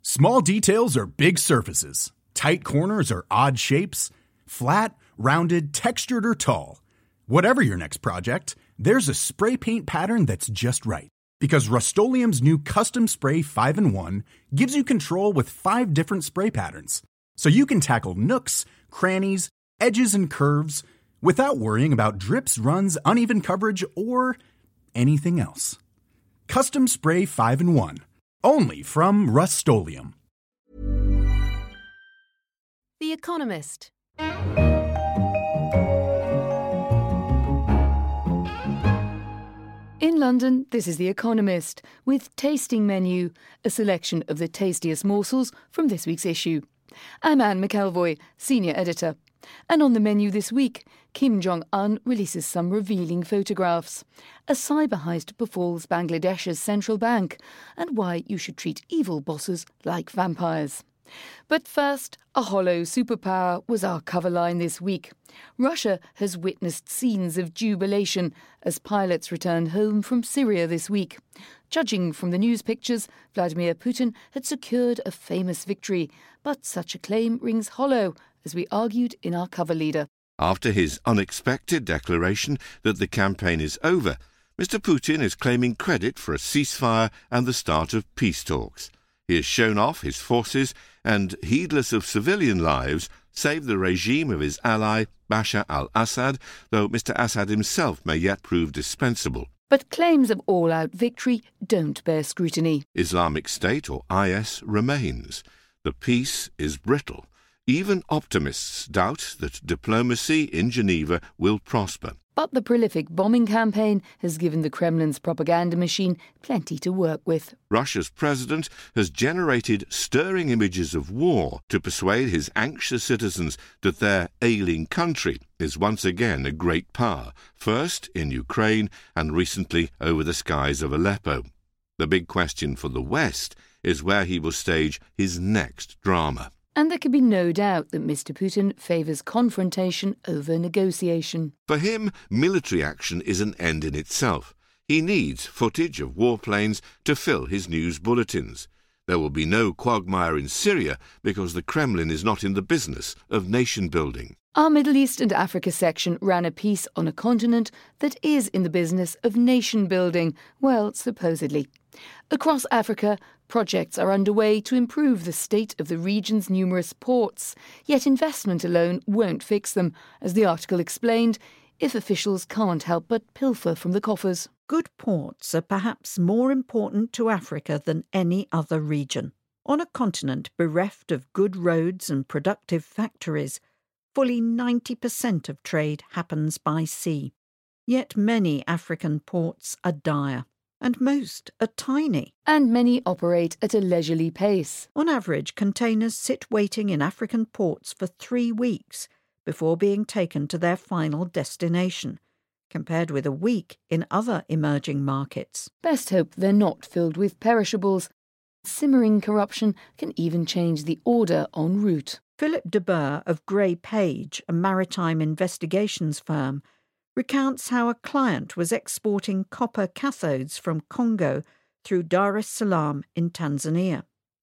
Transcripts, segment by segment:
Small details are big surfaces. Tight corners are odd shapes. Flat, rounded, textured, or tall. Whatever your next project, there's a spray paint pattern that's just right. Because Rust-Oleum's new Custom Spray 5-in-1 gives you control with 5 different spray patterns. So you can tackle nooks, crannies, edges, and curves without worrying about drips, runs, uneven coverage, or anything else. Custom Spray 5-in-1. Only from Rust-Oleum. The Economist. In London, this is The Economist, with Tasting Menu, a selection of the tastiest morsels from this week's issue. I'm Anne McElvoy, Senior Editor. And on the menu this week, Kim Jong-un releases some revealing photographs. A cyber heist befalls Bangladesh's central bank, and why you should treat evil bosses like vampires. But first, a hollow superpower was our cover line this week. Russia has witnessed scenes of jubilation as pilots returned home from Syria this week. Judging from the news pictures, Vladimir Putin had secured a famous victory, but such a claim rings hollow, as we argued in our cover leader. After his unexpected declaration that the campaign is over, Mr. Putin is claiming credit for a ceasefire and the start of peace talks. He has shown off his forces and, heedless of civilian lives, saved the regime of his ally Bashar al-Assad, though Mr. Assad himself may yet prove dispensable. But claims of all-out victory don't bear scrutiny. Islamic State, or IS, remains. The peace is brittle. Even optimists doubt that diplomacy in Geneva will prosper. But the prolific bombing campaign has given the Kremlin's propaganda machine plenty to work with. Russia's president has generated stirring images of war to persuade his anxious citizens that their ailing country is once again a great power, first in Ukraine and recently over the skies of Aleppo. The big question for the West is where he will stage his next drama. And there can be no doubt that Mr. Putin favours confrontation over negotiation. For him, military action is an end in itself. He needs footage of warplanes to fill his news bulletins. There will be no quagmire in Syria because the Kremlin is not in the business of nation-building. Our Middle East and Africa section ran a piece on a continent that is in the business of nation-building, well, supposedly. Across Africa, projects are underway to improve the state of the region's numerous ports, yet investment alone won't fix them, as the article explained, if officials can't help but pilfer from the coffers. Good ports are perhaps more important to Africa than any other region. On a continent bereft of good roads and productive factories, fully 90% of trade happens by sea. Yet many African ports are dire. And most are tiny. And many operate at a leisurely pace. On average, containers sit waiting in African ports for 3 weeks before being taken to their final destination, compared with a week in other emerging markets. Best hope they're not filled with perishables. Simmering corruption can even change the order en route. Philip de Boer of Grey Page, a maritime investigations firm, recounts how a client was exporting copper cathodes from Congo through Dar es Salaam in Tanzania.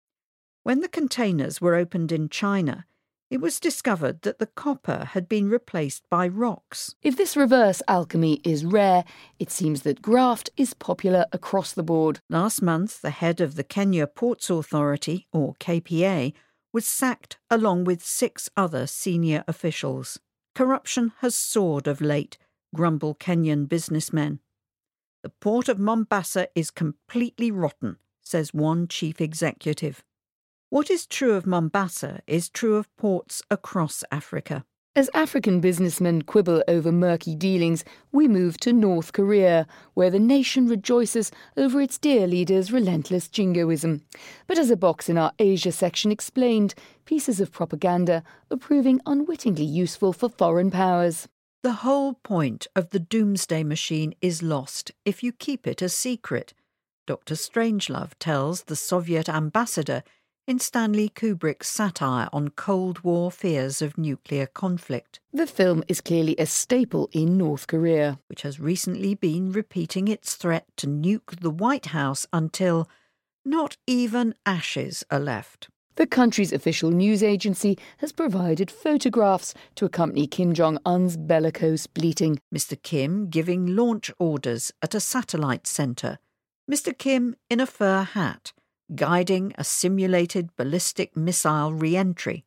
When the containers were opened in China, it was discovered that the copper had been replaced by rocks. If this reverse alchemy is rare, it seems that graft is popular across the board. Last month, the head of the Kenya Ports Authority, or KPA, was sacked along with 6 other senior officials. Corruption has soared of late, grumble Kenyan businessmen. The port of Mombasa is completely rotten, says one chief executive. What is true of Mombasa is true of ports across Africa. As African businessmen quibble over murky dealings, we move to North Korea, where the nation rejoices over its dear leader's relentless jingoism. But as a box in our Asia section explained, pieces of propaganda are proving unwittingly useful for foreign powers. The whole point of the doomsday machine is lost if you keep it a secret, Dr. Strangelove tells the Soviet ambassador in Stanley Kubrick's satire on Cold War fears of nuclear conflict. The film is clearly a staple in North Korea, which has recently been repeating its threat to nuke the White House until Not even ashes are left. The country's official news agency has provided photographs to accompany Kim Jong-un's bellicose bleating. Mr. Kim giving launch orders at a satellite centre. Mr. Kim in a fur hat, guiding a simulated ballistic missile re-entry.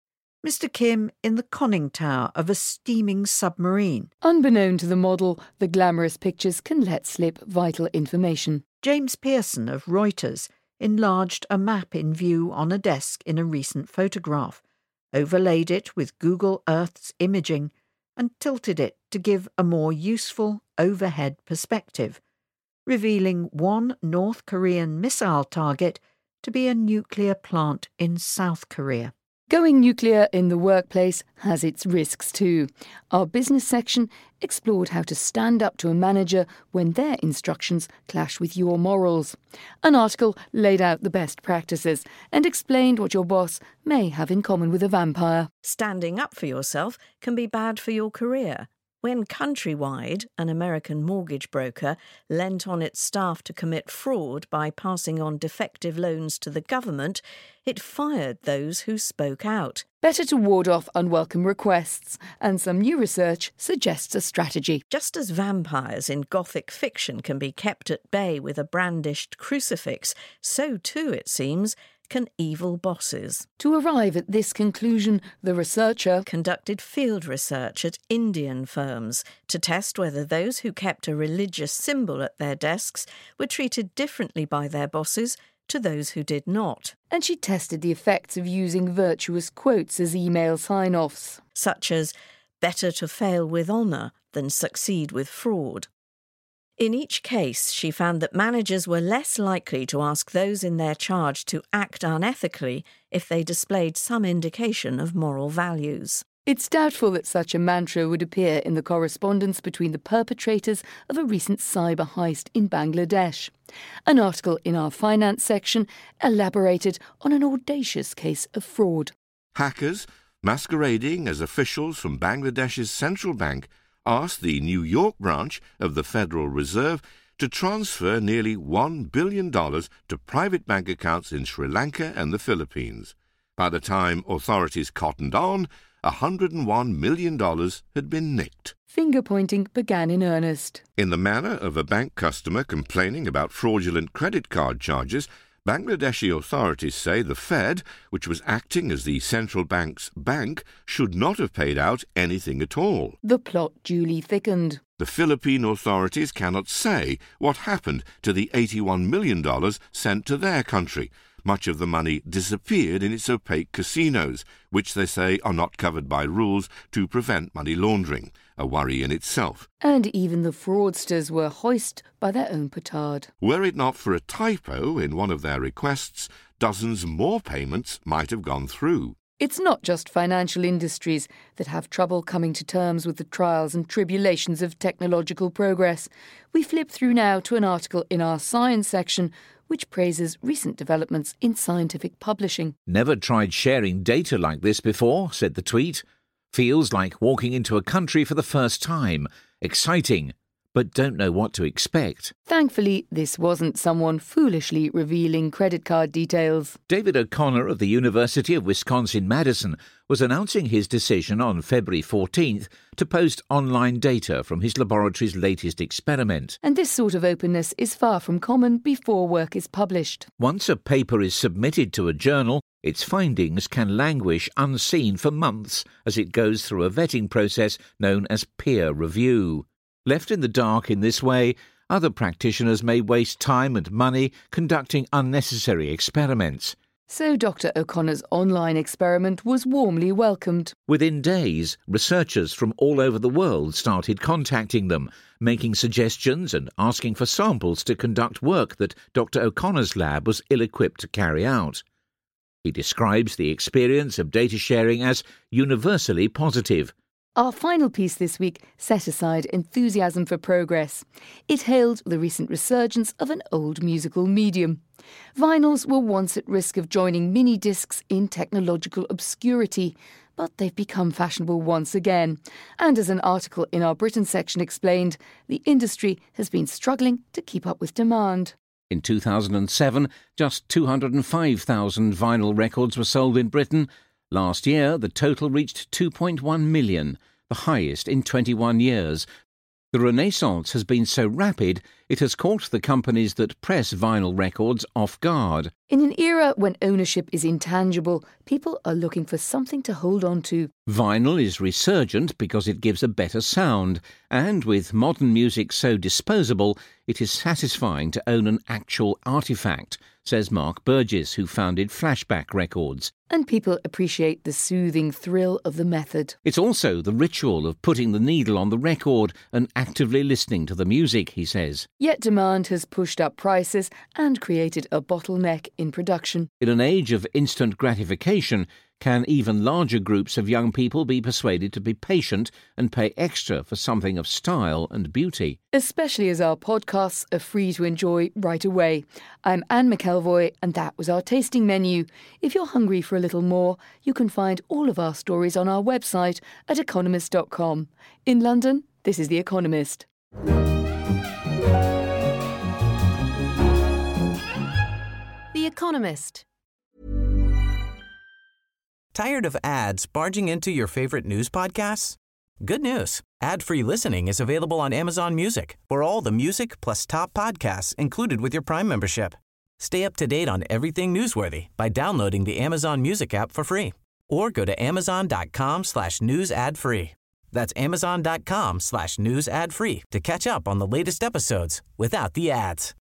Mr. Kim in the conning tower of a steaming submarine. Unbeknown to the model, the glamorous pictures can let slip vital information. James Pearson of Reuters enlarged a map in view on a desk in a recent photograph, overlaid it with Google Earth's imaging, and tilted it to give a more useful overhead perspective, revealing one North Korean missile target to be a nuclear plant in South Korea. Going nuclear in the workplace has its risks too. Our business section explored how to stand up to a manager when their instructions clash with your morals. An article laid out the best practices and explained what your boss may have in common with a vampire. Standing up for yourself can be bad for your career. When Countrywide, an American mortgage broker, lent on its staff to commit fraud by passing on defective loans to the government, it fired those who spoke out. Better to ward off unwelcome requests, and some new research suggests a strategy. Just as vampires in Gothic fiction can be kept at bay with a brandished crucifix, so too, it seems, can evil bosses. To arrive at this conclusion, the researcher conducted field research at Indian firms to test whether those who kept a religious symbol at their desks were treated differently by their bosses to those who did not. And she tested the effects of using virtuous quotes as email sign-offs. Such as, better to fail with honour than succeed with fraud. In each case, she found that managers were less likely to ask those in their charge to act unethically if they displayed some indication of moral values. It's doubtful that such a mantra would appear in the correspondence between the perpetrators of a recent cyber heist in Bangladesh. An article in our finance section elaborated on an audacious case of fraud. Hackers, masquerading as officials from Bangladesh's central bank, asked the New York branch of the Federal Reserve to transfer nearly $1 billion to private bank accounts in Sri Lanka and the Philippines. By the time authorities cottoned on, $101 million had been nicked. Finger-pointing began in earnest. In the manner of a bank customer complaining about fraudulent credit card charges, Bangladeshi authorities say the Fed, which was acting as the central bank's bank, should not have paid out anything at all. The plot duly thickened. The Philippine authorities cannot say what happened to the $81 million sent to their country. Much of the money disappeared in its opaque casinos, which they say are not covered by rules to prevent money laundering, a worry in itself. And even the fraudsters were hoist by their own petard. Were it not for a typo in one of their requests, dozens more payments might have gone through. It's not just financial industries that have trouble coming to terms with the trials and tribulations of technological progress. We flip through now to an article in our science section which praises recent developments in scientific publishing. Never tried sharing data like this before, said the tweet. Feels like walking into a country for the first time. Exciting, but don't know what to expect. Thankfully, this wasn't someone foolishly revealing credit card details. David O'Connor of the University of Wisconsin-Madison was announcing his decision on February 14th to post online data from his laboratory's latest experiment. And this sort of openness is far from common before work is published. Once a paper is submitted to a journal, its findings can languish unseen for months as it goes through a vetting process known as peer review. Left in the dark in this way, other practitioners may waste time and money conducting unnecessary experiments. So Dr. O'Connor's online experiment was warmly welcomed. Within days, researchers from all over the world started contacting them, making suggestions and asking for samples to conduct work that Dr. O'Connor's lab was ill-equipped to carry out. He describes the experience of data sharing as universally positive. Our final piece this week set aside enthusiasm for progress. It hailed the recent resurgence of an old musical medium. Vinyls were once at risk of joining mini-discs in technological obscurity, but they've become fashionable once again. And as an article in our Britain section explained, the industry has been struggling to keep up with demand. In 2007, just 205,000 vinyl records were sold in Britain. Last year, the total reached 2.1 million, the highest in 21 years. The renaissance has been so rapid, it has caught the companies that press vinyl records off guard. In an era when ownership is intangible, people are looking for something to hold on to. Vinyl is resurgent because it gives a better sound, and with modern music so disposable, it is satisfying to own an actual artefact, says Mark Burgess, who founded Flashback Records. And people appreciate the soothing thrill of the method. It's also the ritual of putting the needle on the record and actively listening to the music, he says. Yet demand has pushed up prices and created a bottleneck in production. In an age of instant gratification, can even larger groups of young people be persuaded to be patient and pay extra for something of style and beauty? Especially as our podcasts are free to enjoy right away. I'm Anne McElvoy, and that was our tasting menu. If you're hungry for a little more, you can find all of our stories on our website at economist.com. In London, this is The Economist. The Economist. Tired of ads barging into your favorite news podcasts? Good news. Ad-free listening is available on Amazon Music for all the music plus top podcasts included with your Prime membership. Stay up to date on everything newsworthy by downloading the Amazon Music app for free or go to amazon.com/news ad free. That's amazon.com/news ad free to catch up on the latest episodes without the ads.